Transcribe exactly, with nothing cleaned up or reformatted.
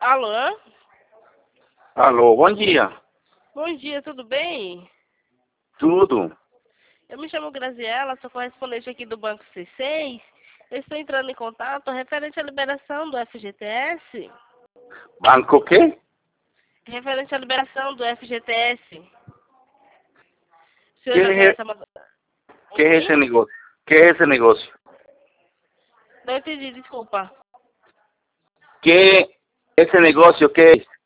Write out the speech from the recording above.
Alô? Alô, bom dia. Bom dia, tudo bem? Tudo? Eu me chamo Graziela, sou correspondente aqui do Banco C seis. Eu estou entrando em contato referente à liberação do F G T S. Banco o quê? Referente à liberação do F G T S. O senhor Que já tem é, essa... ma- que é Oi? esse negócio? Que é esse negócio? Não entendi, desculpa. Que esse negócio que é?